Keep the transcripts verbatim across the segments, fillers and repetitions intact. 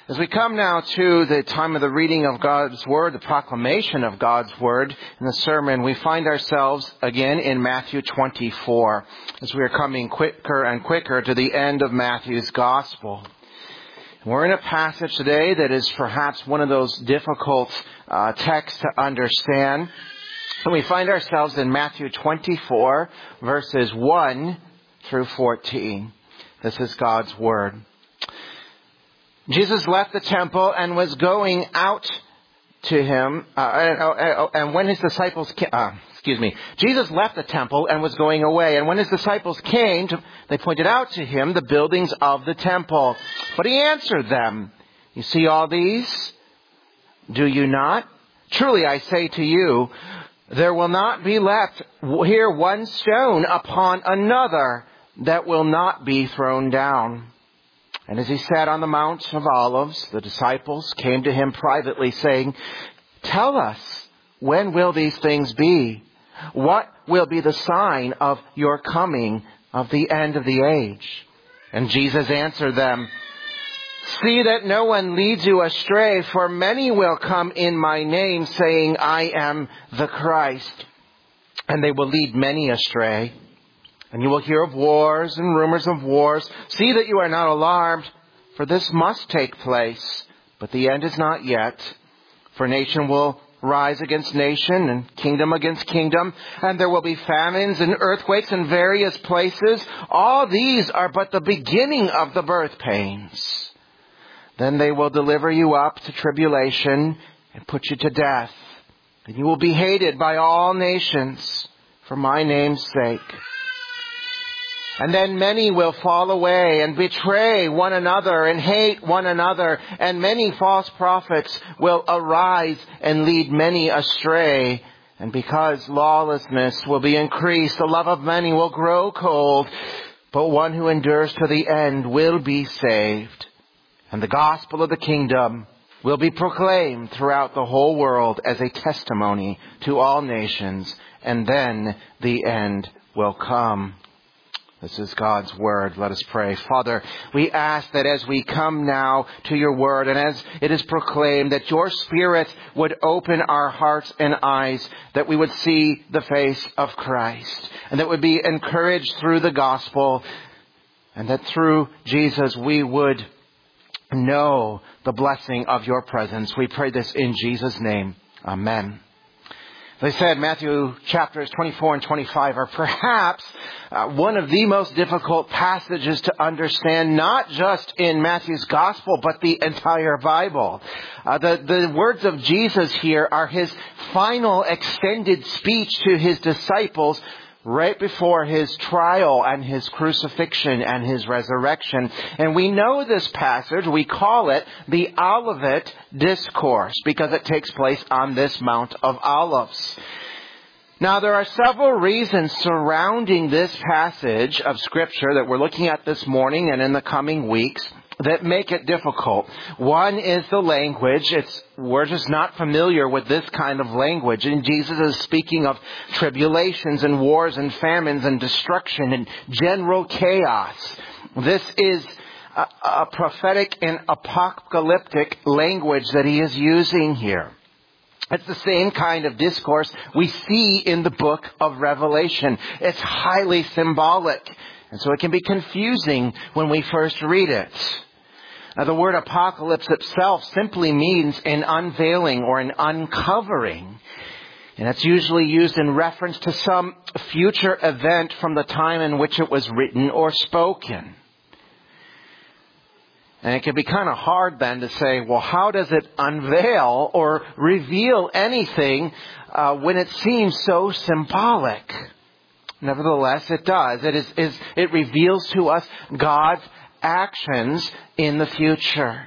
As we come now to the time of the reading of God's Word, the proclamation of God's Word in the sermon, we find ourselves again in Matthew twenty-four, as we are coming quicker and quicker to the end of Matthew's Gospel. We're in a passage today that is perhaps one of those difficult uh, texts to understand. And we find ourselves in Matthew twenty-four, verses one through fourteen. This is God's Word. Jesus left the temple and was going out to him, uh, and, and when his disciples came, uh, excuse me, Jesus left the temple and was going away. And when his disciples came, to, they pointed out to him the buildings of the temple. But he answered them, "You see all these? Do you not? Truly I say to you, there will not be left here one stone upon another that will not be thrown down." And as he sat on the Mount of Olives, the disciples came to him privately, saying, "Tell us, when will these things be? What will be the sign of your coming, of the end of the age?" And Jesus answered them, "See that no one leads you astray, for many will come in my name, saying, 'I am the Christ.' And they will lead many astray. And you will hear of wars and rumors of wars. See that you are not alarmed, for this must take place. But the end is not yet. For nation will rise against nation and kingdom against kingdom. And there will be famines and earthquakes in various places. All these are but the beginning of the birth pains. Then they will deliver you up to tribulation and put you to death. And you will be hated by all nations for my name's sake. And then many will fall away and betray one another and hate one another. And many false prophets will arise and lead many astray. And because lawlessness will be increased, the love of many will grow cold. But one who endures to the end will be saved. And the gospel of the kingdom will be proclaimed throughout the whole world as a testimony to all nations. And then the end will come. This is God's Word. Let us pray. Father, we ask that as we come now to your Word and as it is proclaimed, that your Spirit would open our hearts and eyes, that we would see the face of Christ, and that we would be encouraged through the gospel, and that through Jesus we would know the blessing of your presence. We pray this in Jesus' name. Amen. As I said, Matthew chapters twenty-four and twenty-five are perhaps uh, one of the most difficult passages to understand, not just in Matthew's gospel, but the entire Bible. Uh, the, the words of Jesus here are his final extended speech to his disciples right before his trial and his crucifixion and his resurrection. And we know this passage, we call it the Olivet Discourse, because it takes place on this Mount of Olives. Now, there are several reasons surrounding this passage of Scripture that we're looking at this morning and in the coming weeks that make it difficult. One is the language. It's, we're just not familiar with this kind of language. And Jesus is speaking of tribulations and wars and famines and destruction and general chaos. This is a, a prophetic and apocalyptic language that he is using here. It's the same kind of discourse we see in the book of Revelation. It's highly symbolic. And so it can be confusing when we first read it. Now, the word apocalypse itself simply means an unveiling or an uncovering. And it's usually used in reference to some future event from the time in which it was written or spoken. And it can be kind of hard then to say, well, how does it unveil or reveal anything uh, when it seems so symbolic? Nevertheless, it does. It is, is it reveals to us God's actions in the future.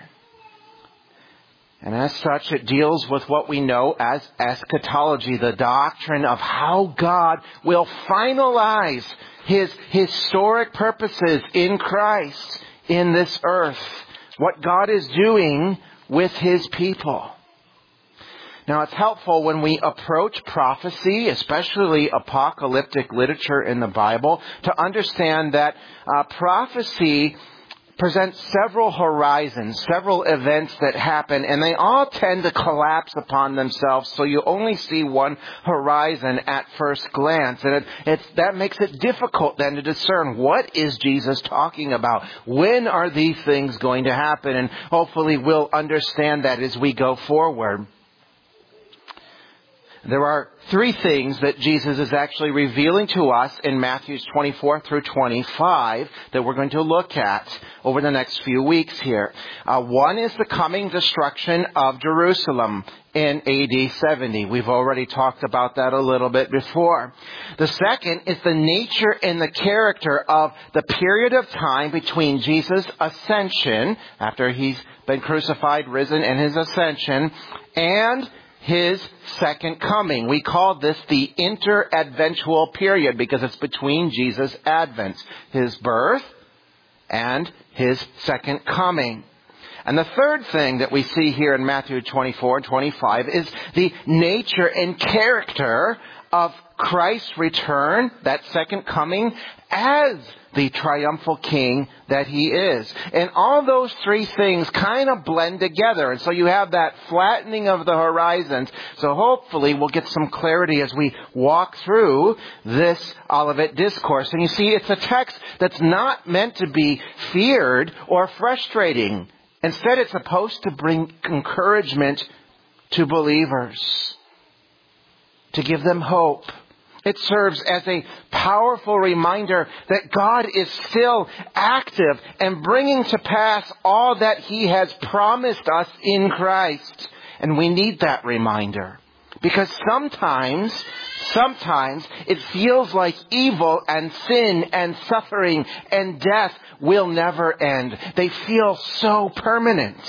And as such, it deals with what we know as eschatology, the doctrine of how God will finalize his historic purposes in Christ in this earth. What God is doing with his people. Now, it's helpful when we approach prophecy, especially apocalyptic literature in the Bible, to understand that uh, prophecy presents several horizons, several events that happen, and they all tend to collapse upon themselves, so you only see one horizon at first glance. And it, it's, that makes it difficult then to discern what is Jesus talking about. When are these things going to happen? And hopefully we'll understand that as we go forward. There are three things that Jesus is actually revealing to us in Matthew twenty-four through twenty-five that we're going to look at over the next few weeks here. Uh, one is the coming destruction of Jerusalem in A D seventy. We've already talked about that a little bit before. The second is the nature and the character of the period of time between Jesus' ascension, after he's been crucified, risen, and his ascension, and his second coming. We call this the interadventual period because it's between Jesus' advent, his birth, and his second coming. And the third thing that we see here in Matthew twenty-four and twenty-five is the nature and character of Christ's return, that second coming, as the triumphal king that he is. And all those three things kind of blend together. And so you have that flattening of the horizons. So hopefully we'll get some clarity as we walk through this Olivet Discourse. And you see, it's a text that's not meant to be feared or frustrating. Instead, it's supposed to bring encouragement to believers, to give them hope. It serves as a powerful reminder that God is still active and bringing to pass all that he has promised us in Christ. And we need that reminder. Because sometimes, sometimes it feels like evil and sin and suffering and death will never end. They feel so permanent.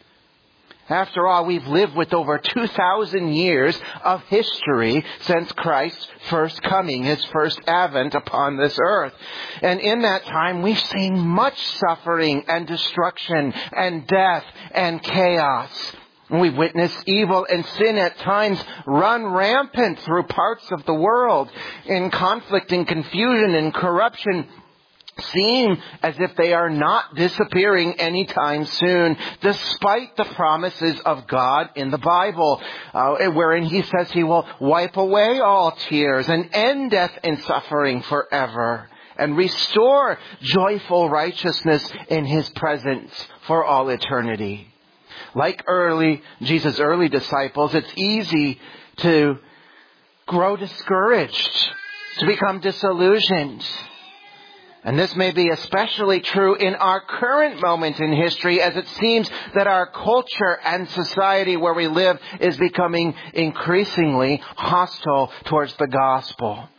After all, we've lived with over two thousand years of history since Christ's first coming, his first advent upon this earth. And in that time, we've seen much suffering and destruction and death and chaos. We've witnessed evil and sin at times run rampant through parts of the world, in conflict and confusion and corruption seem as if they are not disappearing anytime soon, despite the promises of God in the Bible, uh, wherein he says he will wipe away all tears and end death and suffering forever and restore joyful righteousness in his presence for all eternity. Like early, Jesus' early disciples, it's easy to grow discouraged, to become disillusioned. And this may be especially true in our current moment in history, as it seems that our culture and society where we live is becoming increasingly hostile towards the gospel.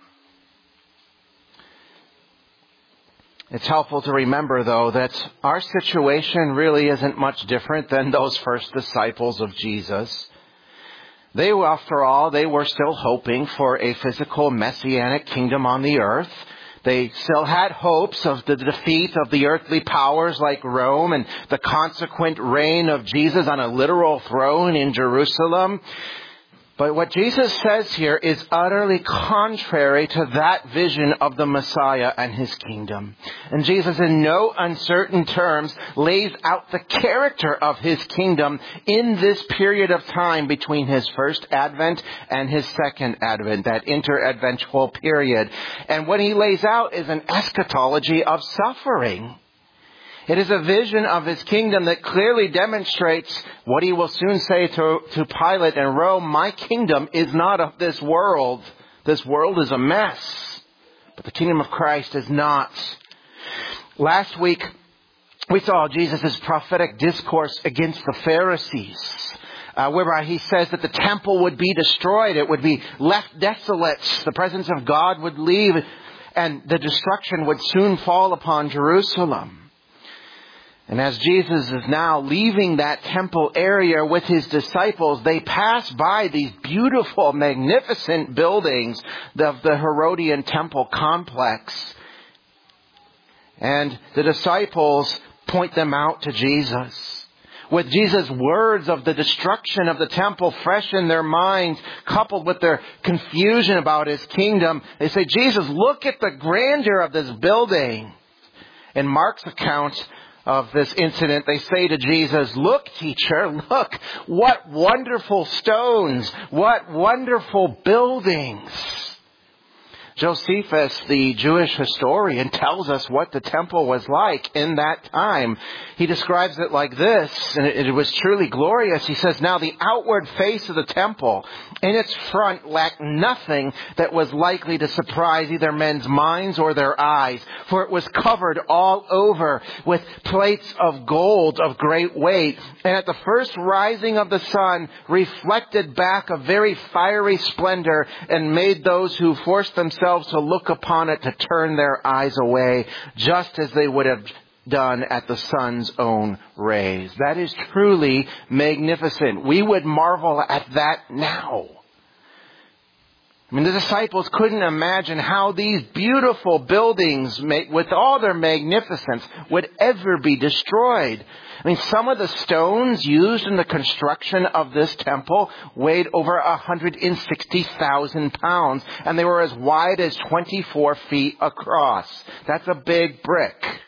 It's helpful to remember, though, that our situation really isn't much different than those first disciples of Jesus. They, after all, they were still hoping for a physical messianic kingdom on the earth. They still had hopes of the defeat of the earthly powers like Rome and the consequent reign of Jesus on a literal throne in Jerusalem. But what Jesus says here is utterly contrary to that vision of the Messiah and his kingdom. And Jesus, in no uncertain terms, lays out the character of his kingdom in this period of time between his first advent and his second advent, that interadventual period. And what he lays out is an eschatology of suffering. It is a vision of his kingdom that clearly demonstrates what he will soon say to, to Pilate in Rome: my kingdom is not of this world. This world is a mess, but the kingdom of Christ is not. Last week, we saw Jesus' prophetic discourse against the Pharisees, uh, whereby he says that the temple would be destroyed. It would be left desolate. The presence of God would leave, and the destruction would soon fall upon Jerusalem. And as Jesus is now leaving that temple area with his disciples, they pass by these beautiful, magnificent buildings of the Herodian temple complex. And the disciples point them out to Jesus. With Jesus' words of the destruction of the temple fresh in their minds, coupled with their confusion about his kingdom, they say, Jesus, look at the grandeur of this building. In Mark's account of this incident, they say to Jesus, "Look, teacher, look, what wonderful stones, what wonderful buildings." Josephus, the Jewish historian, tells us what the temple was like in that time. He describes it like this, and it was truly glorious. He says, "Now the outward face of the temple in its front lacked nothing that was likely to surprise either men's minds or their eyes, for it was covered all over with plates of gold of great weight, and at the first rising of the sun reflected back a very fiery splendor and made those who forced themselves to look upon it to turn their eyes away, just as they would have done at the sun's own rays." That is truly magnificent. We would marvel at that now. I mean, the disciples couldn't imagine how these beautiful buildings, with all their magnificence, would ever be destroyed. I mean, some of the stones used in the construction of this temple weighed over one hundred sixty thousand pounds, and they were as wide as twenty-four feet across. That's a big brick.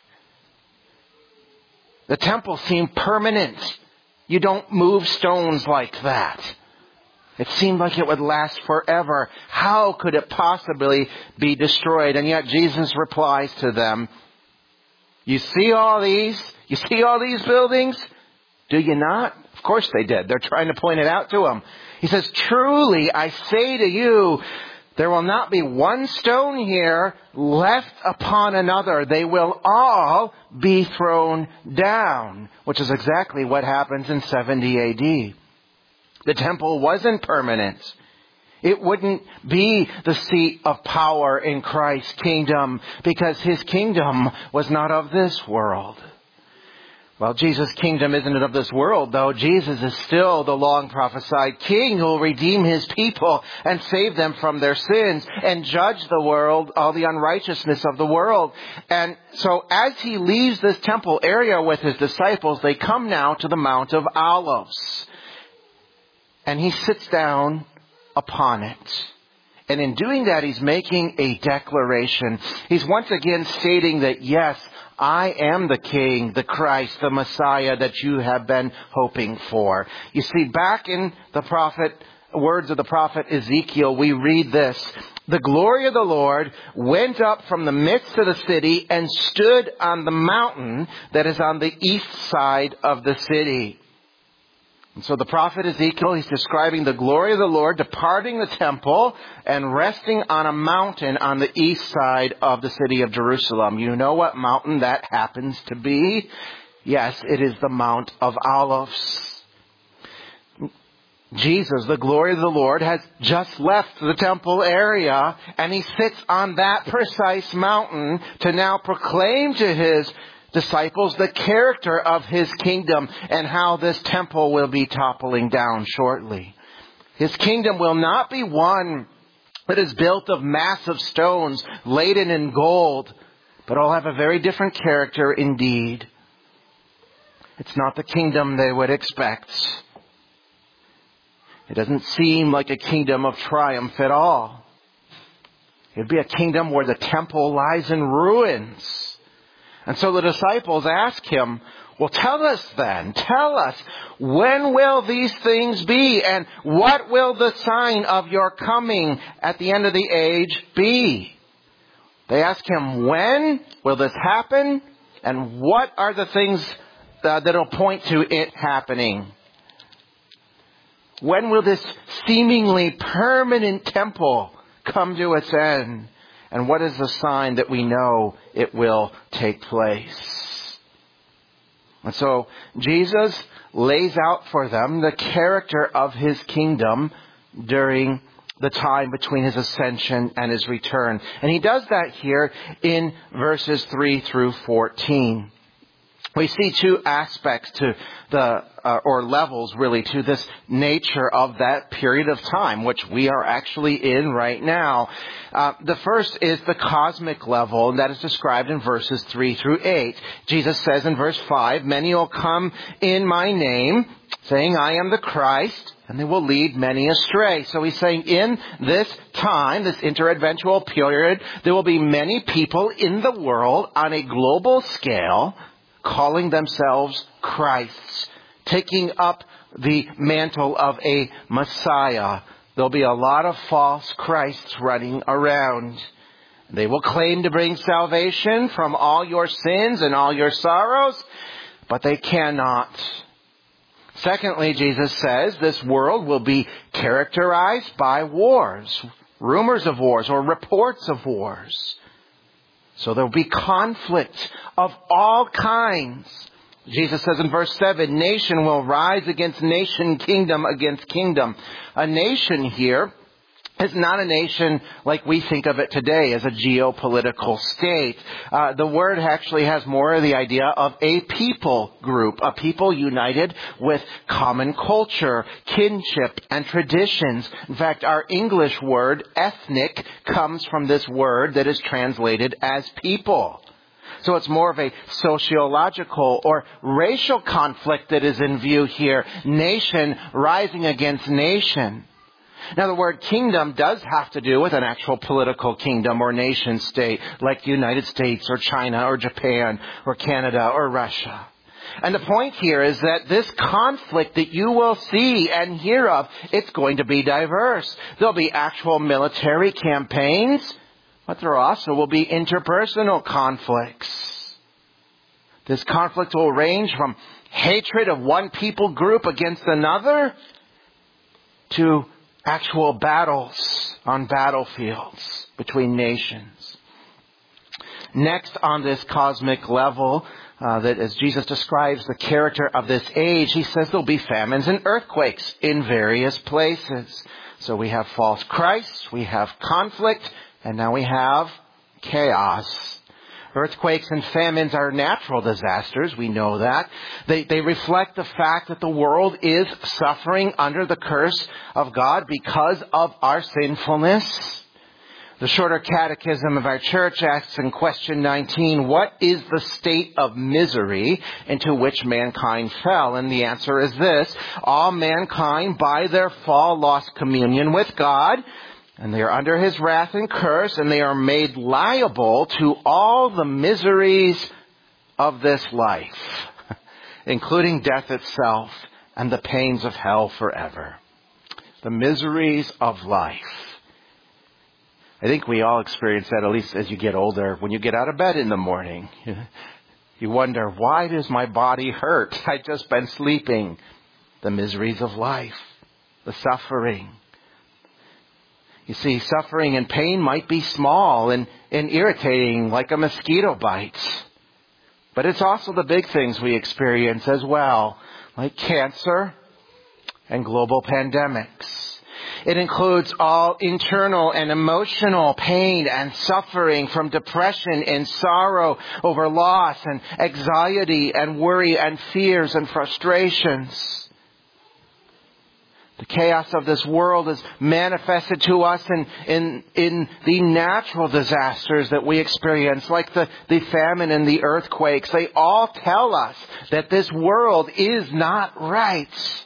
The temple seemed permanent. You don't move stones like that. It seemed like it would last forever. How could it possibly be destroyed? And yet Jesus replies to them, "You see all these? You see all these buildings? Do you not?" Of course they did. They're trying to point it out to him. He says, "Truly, I say to you, there will not be one stone here left upon another. They will all be thrown down," which is exactly what happens in seventy A D. The temple wasn't permanent. It wouldn't be the seat of power in Christ's kingdom because his kingdom was not of this world. Well, Jesus' kingdom isn't of this world, though. Jesus is still the long prophesied king who will redeem his people and save them from their sins and judge the world, all the unrighteousness of the world. And so as he leaves this temple area with his disciples, they come now to the Mount of Olives. And he sits down upon it. And in doing that, he's making a declaration. He's once again stating that, yes, I am the King, the Christ, the Messiah that you have been hoping for. You see, back in the prophet, words of the prophet Ezekiel, we read this: "The glory of the Lord went up from the midst of the city and stood on the mountain that is on the east side of the city." And so the prophet Ezekiel, he's describing the glory of the Lord departing the temple and resting on a mountain on the east side of the city of Jerusalem. You know what mountain that happens to be? Yes, it is the Mount of Olives. Jesus, the glory of the Lord, has just left the temple area, and he sits on that precise mountain to now proclaim to his disciples the character of his kingdom and how this temple will be toppling down shortly. His kingdom will not be one that is built of massive stones laden in gold, but it'll have a very different character indeed. It's not the kingdom they would expect. It doesn't seem like a kingdom of triumph at all. It'd be a kingdom where the temple lies in ruins. And so the disciples ask him, "Well, tell us then, tell us, when will these things be? And what will the sign of your coming at the end of the age be?" They ask him, when will this happen? And what are the things uh, that will point to it happening? When will this seemingly permanent temple come to its end? And what is the sign that we know it will take place? And so Jesus lays out for them the character of his kingdom during the time between his ascension and his return. And he does that here in verses three through fourteen. We see two aspects to the, uh, or levels really, to this nature of that period of time, which we are actually in right now. Uh, the first is the cosmic level, and that is described in verses three through eight. Jesus says in verse five, "Many will come in my name, saying, I am the Christ, and they will lead many astray." So he's saying in this time, this interadventual period, there will be many people in the world on a global scale calling themselves Christs, taking up the mantle of a Messiah. There'll be a lot of false Christs running around. They will claim to bring salvation from all your sins and all your sorrows, but they cannot. Secondly, Jesus says this world will be characterized by wars, rumors of wars or reports of wars. So there will be conflict of all kinds. Jesus says in verse seven, nation will rise against nation, kingdom against kingdom. A nation here is not a nation like we think of it today as a geopolitical state. Uh, the word actually has more of the idea of a people group, a people united with common culture, kinship, and traditions. In fact, our English word, ethnic, comes from this word that is translated as people. So it's more of a sociological or racial conflict that is in view here. Nation rising against nation. Now, the word kingdom does have to do with an actual political kingdom or nation state like the United States or China or Japan or Canada or Russia. And the point here is that this conflict that you will see and hear of, it's going to be diverse. There'll be actual military campaigns, but there also will be interpersonal conflicts. This conflict will range from hatred of one people group against another to actual battles on battlefields between nations. Next on this cosmic level, uh, that as Jesus describes the character of this age, he says there'll be famines and earthquakes in various places. So we have false Christs, we have conflict, and now we have chaos. Earthquakes and famines are natural disasters. We know that. They, they reflect the fact that the world is suffering under the curse of God because of our sinfulness. The Shorter Catechism of our church asks in question nineteen, what is the state of misery into which mankind fell? And the answer is this: all mankind by their fall lost communion with God, and they are under his wrath and curse, and they are made liable to all the miseries of this life, including death itself and the pains of hell forever. The miseries of life. I think we all experience that, at least as you get older. When you get out of bed in the morning, you wonder, why does my body hurt? I've just been sleeping. The miseries of life, the suffering. You see, suffering and pain might be small and, and irritating, like a mosquito bite. But it's also the big things we experience as well, like cancer and global pandemics. It includes all internal and emotional pain and suffering from depression and sorrow over loss and anxiety and worry and fears and frustrations. The chaos of this world is manifested to us in, in, in the natural disasters that we experience, like the, the famine and the earthquakes. They all tell us that this world is not right.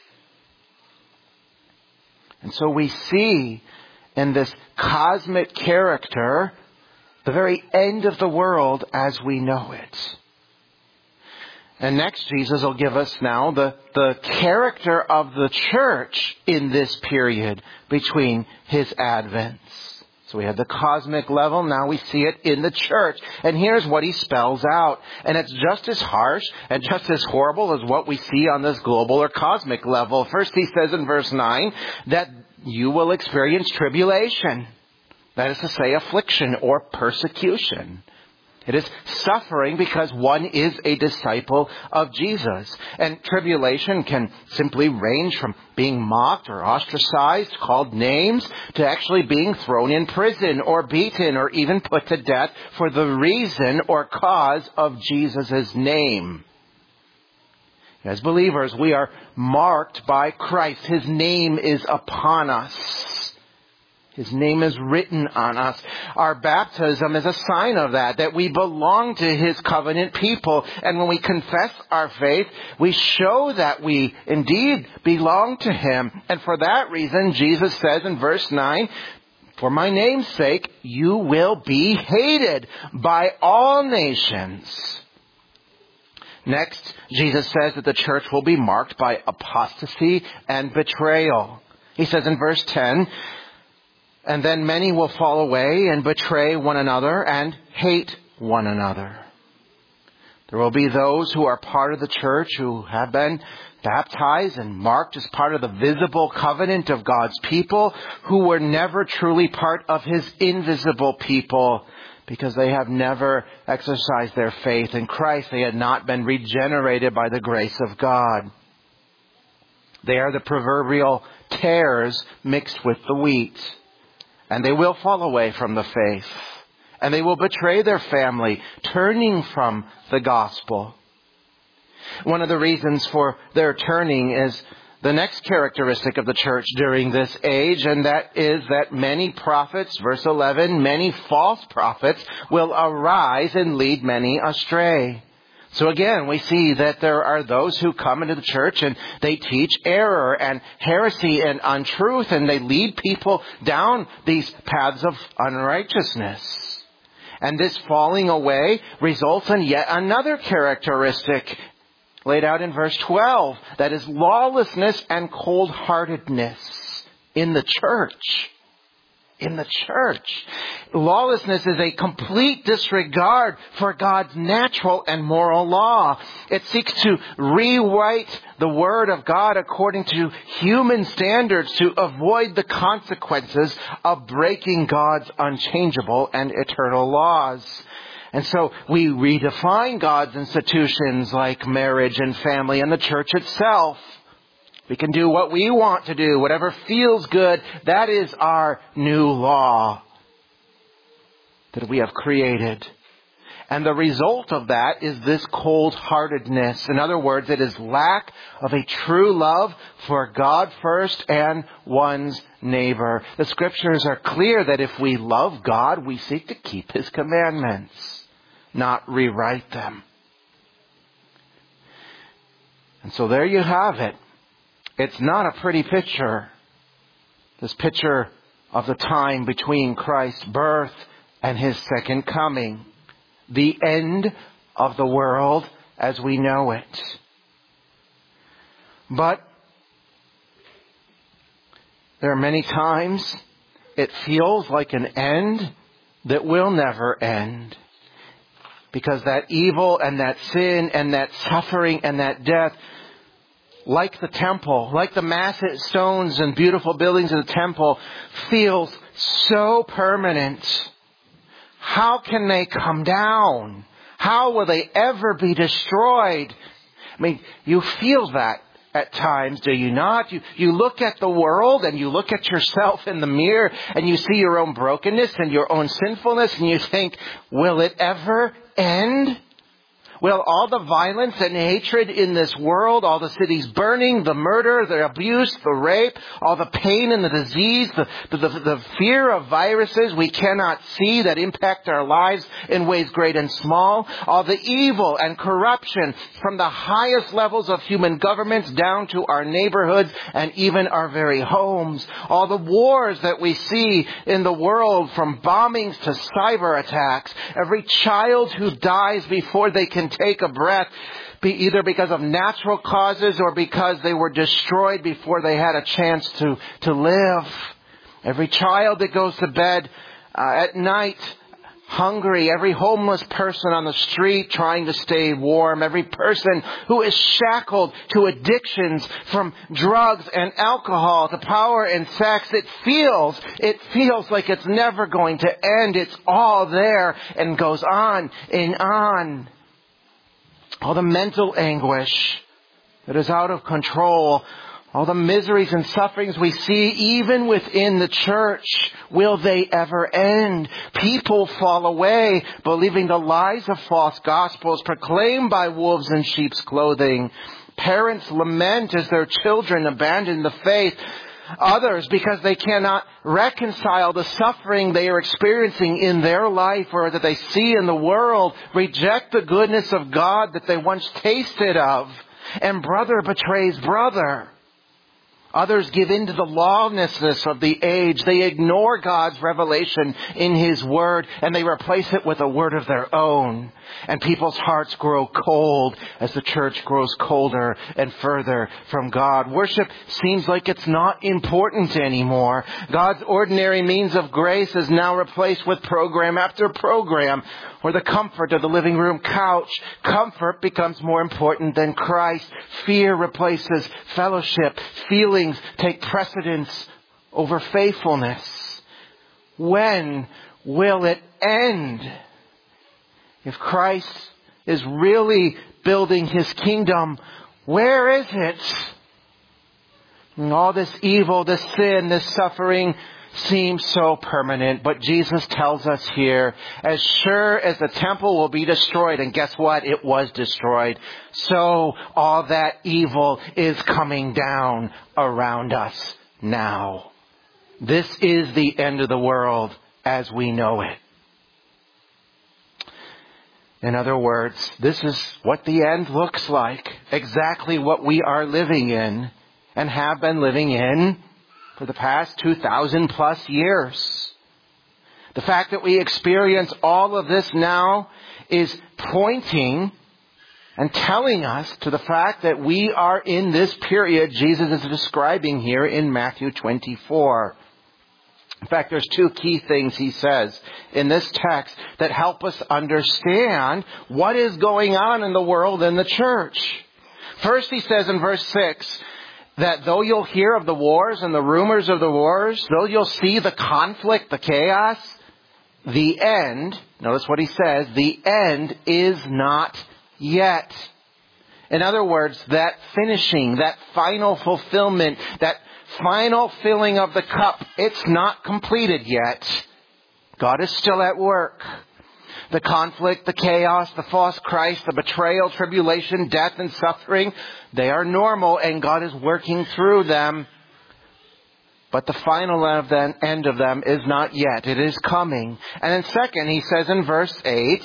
And so we see in this cosmic character the very end of the world as we know it. And next, Jesus will give us now the, the character of the church in this period between his advents. So we have the cosmic level. Now we see it in the church. And here's what he spells out. And it's just as harsh and just as horrible as what we see on this global or cosmic level. First, he says in verse nine that you will experience tribulation. That is to say, affliction or persecution. It is suffering because one is a disciple of Jesus. And tribulation can simply range from being mocked or ostracized, called names, to actually being thrown in prison or beaten or even put to death for the reason or cause of Jesus' name. As believers, we are marked by Christ. His name is upon us. His name is written on us. Our baptism is a sign of that, that we belong to his covenant people. And when we confess our faith, we show that we indeed belong to him. And for that reason, Jesus says in verse nine, for my name's sake, you will be hated by all nations. Next, Jesus says that the church will be marked by apostasy and betrayal. He says in verse ten, "And then many will fall away and betray one another and hate one another." There will be those who are part of the church who have been baptized and marked as part of the visible covenant of God's people, who were never truly part of His invisible people because they have never exercised their faith in Christ. They had not been regenerated by the grace of God. They are the proverbial tares mixed with the wheat, and they will fall away from the faith. And they will betray their family, turning from the gospel. One of the reasons for their turning is the next characteristic of the church during this age, and that is that many prophets, verse eleven, many false prophets will arise and lead many astray. So again, we see that there are those who come into the church and they teach error and heresy and untruth, and they lead people down these paths of unrighteousness. And this falling away results in yet another characteristic laid out in verse twelve. That is lawlessness and cold-heartedness in the church. In the church. Lawlessness is a complete disregard for God's natural and moral law. It seeks to rewrite the Word of God according to human standards to avoid the consequences of breaking God's unchangeable and eternal laws. And so we redefine God's institutions like marriage and family and the church itself. We can do what we want to do, whatever feels good. That is our new law that we have created. And the result of that is this cold-heartedness. In other words, it is lack of a true love for God first and one's neighbor. The Scriptures are clear that if we love God, we seek to keep His commandments, not rewrite them. And so there you have it. It's not a pretty picture, this picture of the time between Christ's birth and His second coming. The end of the world as we know it. But there are many times it feels like an end that will never end. Because that evil and that sin and that suffering and that death, like the temple, like the massive stones and beautiful buildings of the temple, feels so permanent. How can they come down? How will they ever be destroyed? I mean, you feel that at times, do you not? You, you look at the world and you look at yourself in the mirror and you see your own brokenness and your own sinfulness and you think, will it ever end? Will all the violence and hatred in this world, all the cities burning, the murder, the abuse, the rape, all the pain and the disease, the, the, the, the fear of viruses we cannot see that impact our lives in ways great and small, all the evil and corruption from the highest levels of human governments down to our neighborhoods and even our very homes, all the wars that we see in the world from bombings to cyber attacks, every child who dies before they can take a breath, be either because of natural causes or because they were destroyed before they had a chance to, to live. Every child that goes to bed uh, at night hungry, every homeless person on the street trying to stay warm, every person who is shackled to addictions from drugs and alcohol to power and sex. It feels, it feels like it's never going to end. It's all there and goes on and on. All the mental anguish that is out of control, all the miseries and sufferings we see even within the church, will they ever end? People fall away, believing the lies of false gospels proclaimed by wolves in sheep's clothing. Parents lament as their children abandon the faith. Others, because they cannot reconcile the suffering they are experiencing in their life or that they see in the world, reject the goodness of God that they once tasted of. And brother betrays brother. Others give in to the lawlessness of the age. They ignore God's revelation in His Word, and they replace it with a word of their own. And people's hearts grow cold as the church grows colder and further from God. Worship seems like it's not important anymore. God's ordinary means of grace is now replaced with program after program, or the comfort of the living room couch. Comfort becomes more important than Christ. Fear replaces fellowship. Feelings take precedence over faithfulness. When will it end? If Christ is really building His kingdom, where is it? And all this evil, this sin, this suffering seems so permanent. But Jesus tells us here, as sure as the temple will be destroyed, and guess what? It was destroyed. So all that evil is coming down around us now. This is the end of the world as we know it. In other words, this is what the end looks like. Exactly what we are living in and have been living in for the past two thousand plus years. The fact that we experience all of this now is pointing and telling us to the fact that we are in this period Jesus is describing here in Matthew twenty-four. In fact, there's two key things He says in this text that help us understand what is going on in the world and the church. First, He says in verse six, that though you'll hear of the wars and the rumors of the wars, though you'll see the conflict, the chaos, the end, notice what He says, the end is not yet. In other words, that finishing, that final fulfillment, that final filling of the cup, it's not completed yet. God is still at work. The conflict, the chaos, the false Christ, the betrayal, tribulation, death, and suffering, they are normal and God is working through them. But the final of them, end of them is not yet. It is coming. And then second, He says in verse eight,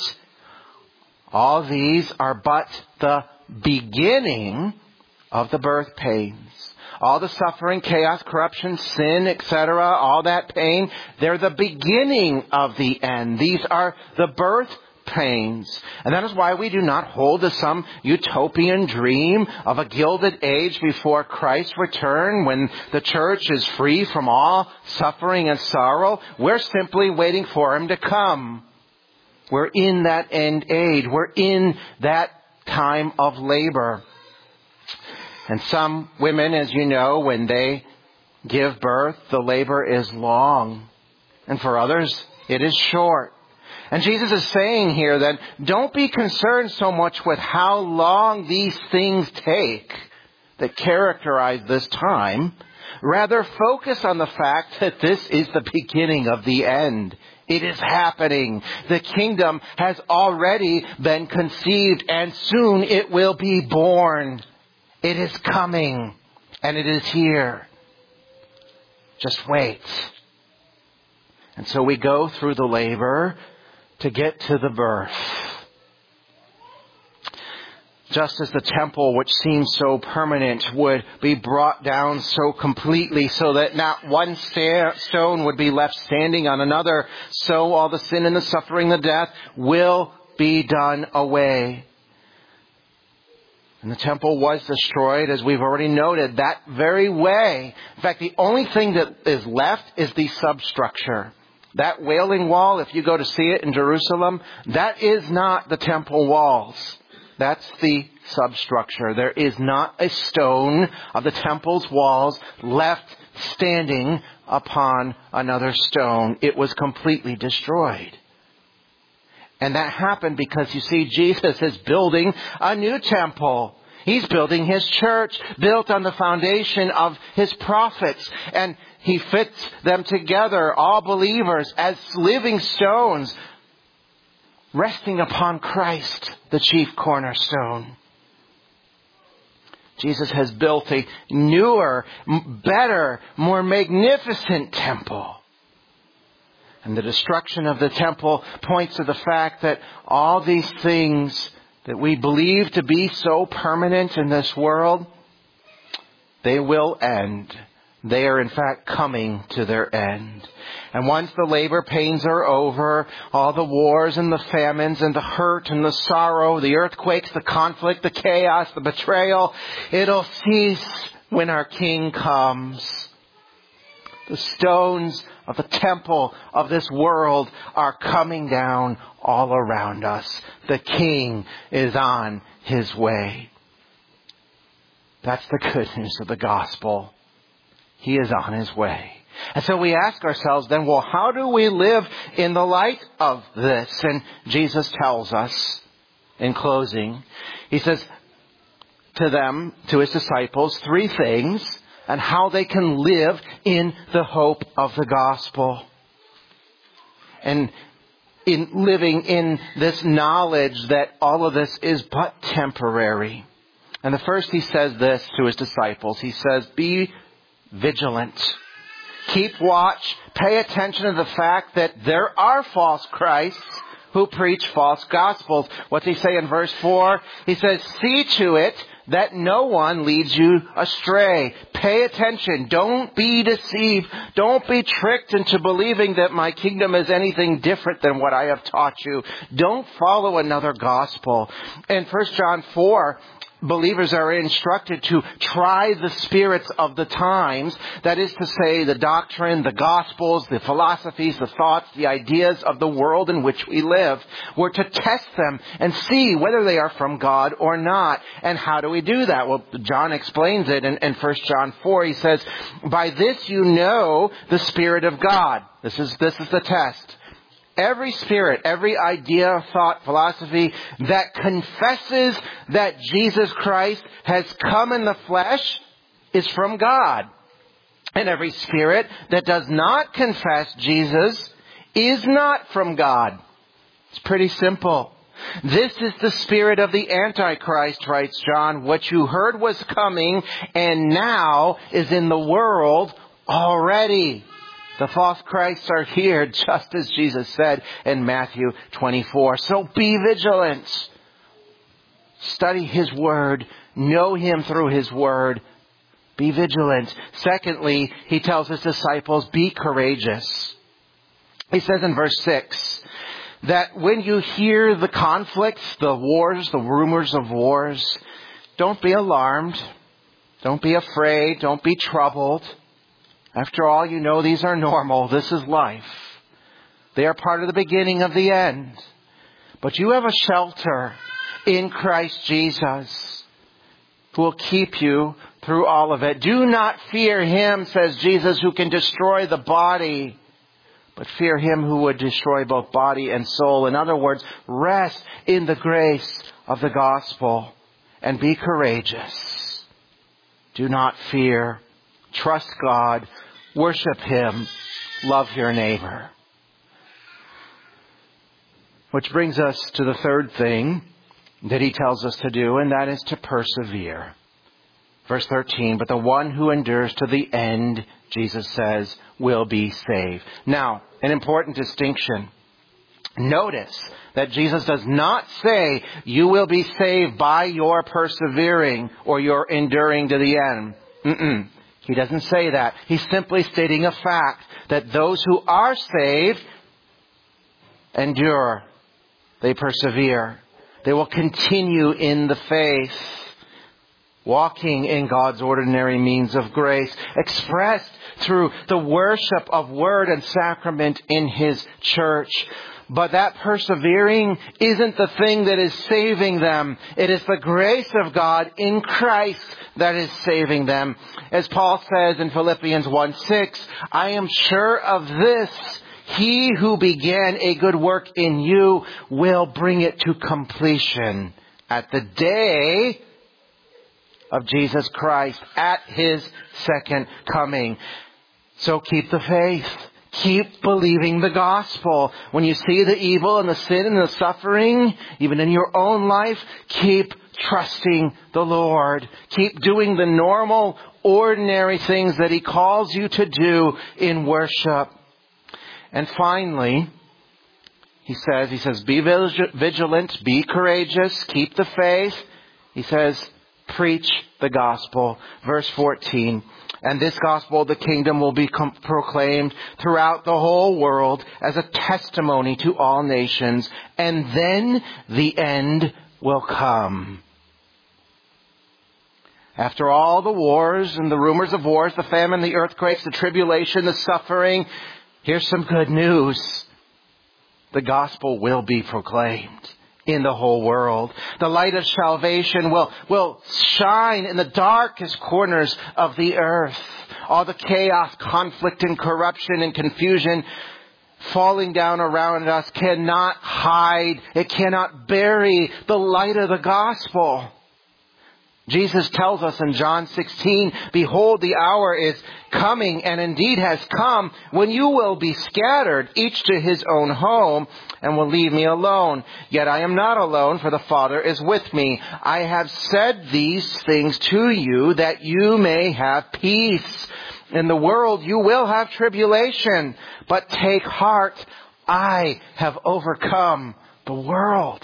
all these are but the beginning of the birth pains. All the suffering, chaos, corruption, sin, et cetera, all that pain, they're the beginning of the end. These are the birth pains. And that is why we do not hold to some utopian dream of a gilded age before Christ's return when the church is free from all suffering and sorrow. We're simply waiting for Him to come. We're in that end age. We're in that time of labor. And some women, as you know, when they give birth, the labor is long. And for others, it is short. And Jesus is saying here that don't be concerned so much with how long these things take that characterize this time. Rather, focus on the fact that this is the beginning of the end. It is happening. The kingdom has already been conceived, and soon it will be born. It is coming, and it is here. Just wait. And so we go through the labor to get to the birth. Just as the temple, which seems so permanent, would be brought down so completely so that not one sta- stone would be left standing on another, so all the sin and the suffering, the death will be done away. And the temple was destroyed, as we've already noted, that very way. In fact, the only thing that is left is the substructure. That Wailing Wall, if you go to see it in Jerusalem, that is not the temple walls. That's the substructure. There is not a stone of the temple's walls left standing upon another stone. It was completely destroyed. And that happened because, you see, Jesus is building a new temple. He's building His church, built on the foundation of His prophets. And He fits them together, all believers, as living stones, resting upon Christ, the chief cornerstone. Jesus has built a newer, better, more magnificent temple. And the destruction of the temple points to the fact that all these things that we believe to be so permanent in this world, they will end. They are in fact coming to their end. And once the labor pains are over, all the wars and the famines and the hurt and the sorrow, the earthquakes, the conflict, the chaos, the betrayal, it'll cease when our King comes. The stones of the temple of this world are coming down all around us. The King is on His way. That's the good news of the gospel. He is on His way. And so we ask ourselves then, well, how do we live in the light of this? And Jesus tells us in closing, He says to them, to His disciples, three things and how they can live in the hope of the gospel. And in living in this knowledge that all of this is but temporary. And the first He says this to His disciples. He says, be vigilant. Keep watch. Pay attention to the fact that there are false Christs who preach false gospels. What's He say in verse four? He says, see to it that no one leads you astray. Pay attention. Don't be deceived. Don't be tricked into believing that my kingdom is anything different than what I have taught you. Don't follow another gospel. In First John four, believers are instructed to try the spirits of the times. That is to say, the doctrine, the gospels, the philosophies, the thoughts, the ideas of the world in which we live. We're to test them and see whether they are from God or not. And how do we do that? Well, John explains it in, in First John four. He says, by this you know the Spirit of God. This is, this is the test. Every spirit, every idea, thought, philosophy that confesses that Jesus Christ has come in the flesh is from God. And every spirit that does not confess Jesus is not from God. It's pretty simple. This is the spirit of the Antichrist, writes John. What you heard was coming and now is in the world already. The false Christs are here, just as Jesus said in Matthew twenty-four. So be vigilant. Study His Word. Know Him through His Word. Be vigilant. Secondly, He tells His disciples, be courageous. He says in verse six, that when you hear the conflicts, the wars, the rumors of wars, don't be alarmed. Don't be afraid. Don't be troubled. After all, you know these are normal. This is life. They are part of the beginning of the end. But you have a shelter in Christ Jesus who will keep you through all of it. Do not fear Him, says Jesus, who can destroy the body, but fear Him who would destroy both body and soul. In other words, rest in the grace of the gospel and be courageous. Do not fear. Trust God. Worship Him. Love your neighbor. Which brings us to the third thing that He tells us to do, and that is to persevere. Verse thirteen, but the one who endures to the end, Jesus says, will be saved. Now, an important distinction. Notice that Jesus does not say you will be saved by your persevering or your enduring to the end. Mm-mm. He doesn't say that. He's simply stating a fact that those who are saved endure. They persevere. They will continue in the faith, walking in God's ordinary means of grace, expressed through the worship of word and sacrament in His church. But that persevering isn't the thing that is saving them. It is the grace of God in Christ that is saving them. As Paul says in Philippians one six, I am sure of this, He who began a good work in you will bring it to completion at the day of Jesus Christ, at His second coming. So keep the faith. Keep believing the gospel. When you see the evil and the sin and the suffering, even in your own life, keep trusting the Lord. Keep doing the normal, ordinary things that He calls you to do in worship. And finally, He says, He says, be vigilant, be courageous, keep the faith. He says, preach the gospel. Verse fourteen. And this gospel of the kingdom will be com- proclaimed throughout the whole world as a testimony to all nations. And then the end will come. After all the wars and the rumors of wars, the famine, the earthquakes, the tribulation, the suffering, here's some good news. The gospel will be proclaimed in the whole world. The light of salvation will, will shine in the darkest corners of the earth. All the chaos, conflict, and corruption and confusion falling down around us cannot hide. It cannot bury the light of the gospel. Jesus tells us in John sixteen, behold, the hour is coming and indeed has come when you will be scattered, each to his own home, and will leave me alone. Yet I am not alone, for the Father is with me. I have said these things to you that you may have peace. In the world you will have tribulation, but take heart, I have overcome the world.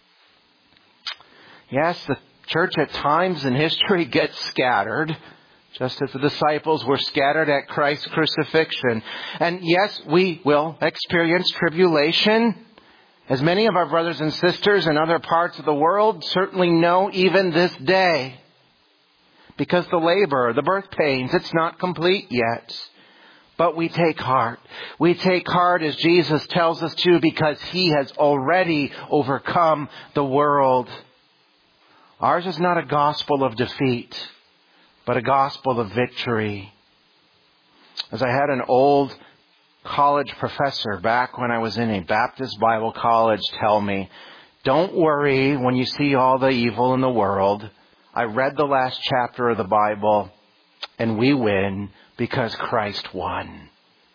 Yes, the church at times in history gets scattered, just as the disciples were scattered at Christ's crucifixion. And yes, we will experience tribulation, as many of our brothers and sisters in other parts of the world certainly know even this day. Because the labor, the birth pains, it's not complete yet. But we take heart. We take heart as Jesus tells us to, because he has already overcome the world. Ours is not a gospel of defeat, but a gospel of victory. As I had an old college professor back when I was in a Baptist Bible college tell me, don't worry when you see all the evil in the world. I read the last chapter of the Bible, and we win because Christ won.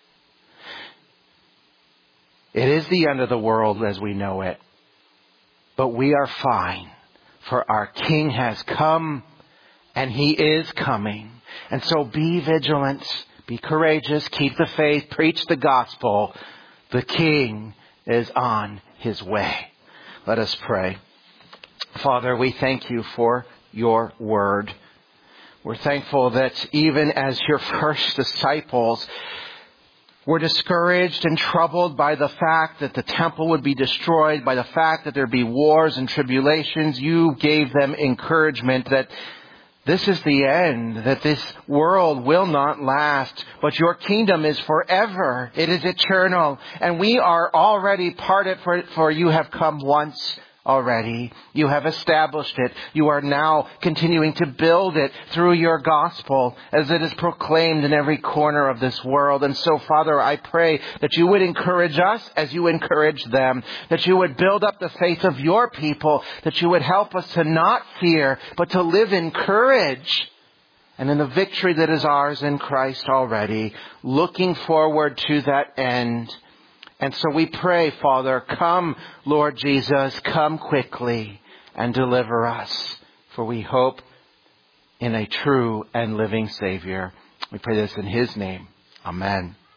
It is the end of the world as we know it, but we are fine. For our King has come, and he is coming. And so be vigilant, be courageous, keep the faith, preach the gospel. The King is on his way. Let us pray. Father, we thank you for your word. We're thankful that even as your first disciples were discouraged and troubled by the fact that the temple would be destroyed, by the fact that there'd be wars and tribulations, you gave them encouragement that this is the end, that this world will not last, but your kingdom is forever. It is eternal, and we are already part of it, for you have come once already. You have established it. You are now continuing to build it through your gospel as it is proclaimed in every corner of this world. And so, Father, I pray that you would encourage us as you encourage them, that you would build up the faith of your people, that you would help us to not fear, but to live in courage and in the victory that is ours in Christ already, looking forward to that end. And so we pray, Father, come, Lord Jesus, come quickly and deliver us. For we hope in a true and living Savior. We pray this in his name. Amen.